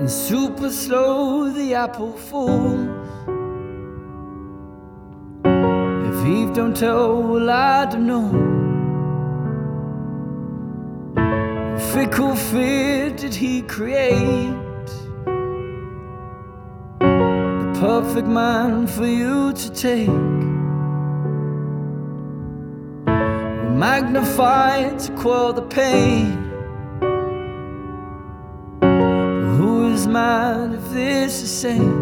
and super slow the apple falls. If Eve don't tell, well, I don't know. What fickle fear did he create? The perfect man for you to take. We magnify to quell the pain. Who is mad if this is sane?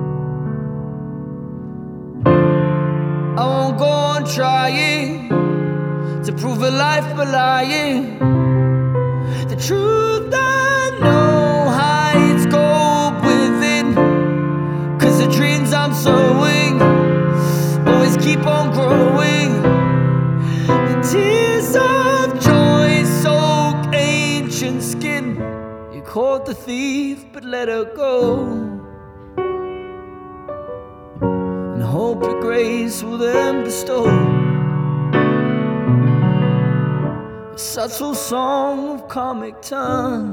I won't go on trying to prove a life but lying. The truth I know hides gold within, 'cause the dreams I'm sowing always keep on growing. The tears of joy soak ancient skin. You caught the thief but let her go, and hope your grace will then bestow a subtle song of karmic turn,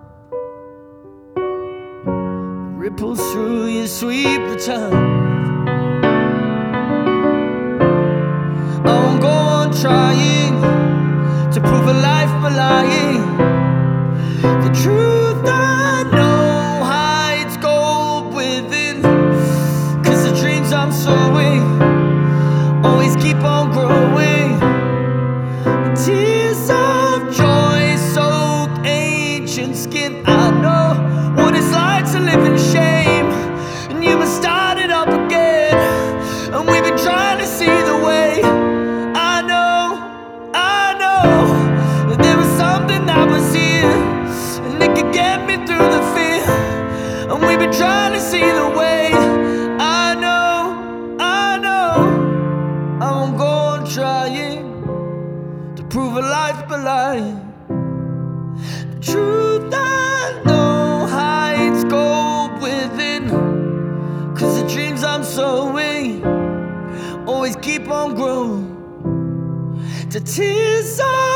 ripples through your sweet return. I won't go on trying to prove a life but lying. The truth I know hides gold within, 'cause the dreams I'm sowing always keep on growing. The tears of joy soak ancient skin. I know what it's like to live in shame, and you must start it up again. And we've been trying to see the way. I know that there was something that was here, and it could get me through the fear. And we've been trying to see the way. I know I won't go on trying to prove a life but lying. The truth I know hides gold within, 'cause the dreams I'm sowing always keep on growing. The tears